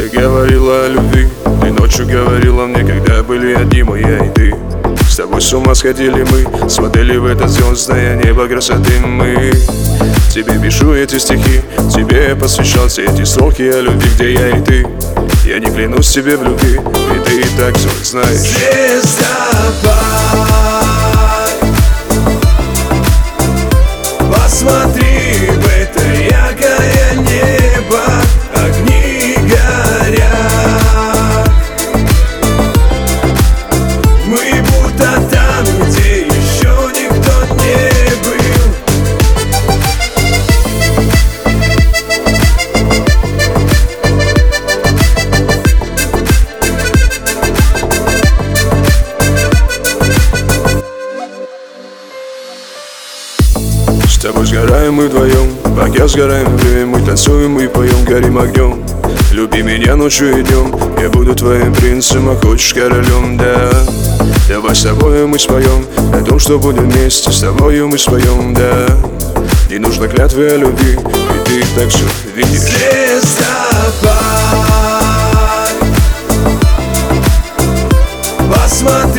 Ты говорила о любви, ты ночью говорила мне, когда были одни мы, я и ты. С тобой с ума сходили мы, смотрели в это звездное небо красоты мы. Тебе пишу эти стихи, тебе я посвящал все эти строки о любви, где я и ты. Я не клянусь тебе в любви, и ты и так все знаешь. Звездопад, посмотри в это яркое небо, огни горят. Мы будто там, где еще никто не был. С тобой сгораем мы вдвоем, в огне сгораем вдвоем. Мы танцуем и поем, горим огнем. Люби меня ночью и днем, я буду твоим принцем, а хочешь королем, да. Давай с тобой мы споем о том, что будем вместе, с тобою мы споем, да. Не нужно клятвы о любви, и ты так все видишь. Звездопад, посмотри